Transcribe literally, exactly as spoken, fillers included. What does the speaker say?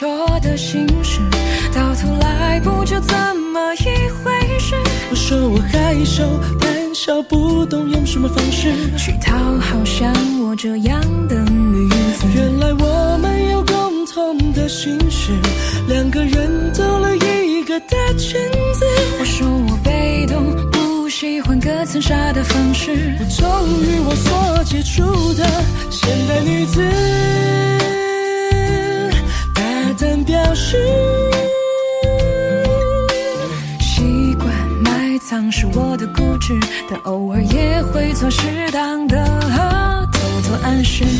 说的心事，到头来不就这么一回事。 我说我害羞胆小，不懂用什么方式去讨好像我这样的女子。 原来我们有共同的心事，两个人兜了一个大圈子。 我说我被动，不喜欢隔层纱的方式， 不忠于我所接触的现代女子，大胆表示。 习惯埋藏是我的固执，但偶尔也会做适当的偷偷暗示。